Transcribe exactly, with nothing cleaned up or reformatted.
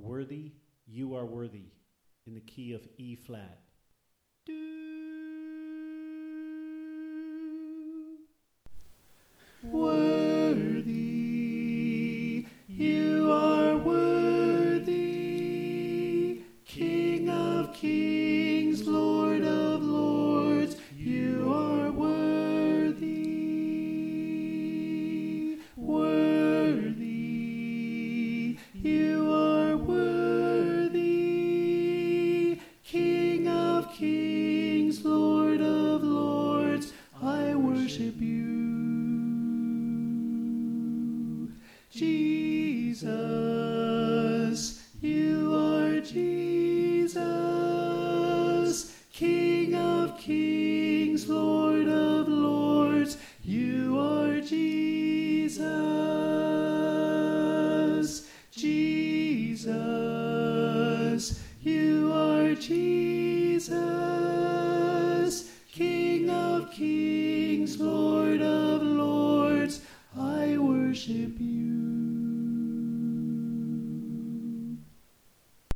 worthy, you are worthy, in the key of E flat. Worthy, you are worthy, King of kings, Lord of lords, you are worthy. Worthy, you are worthy, King of kings, Lord of lords, I worship you. Jesus, you are Jesus, King of kings, Lord of lords, you are Jesus, Jesus.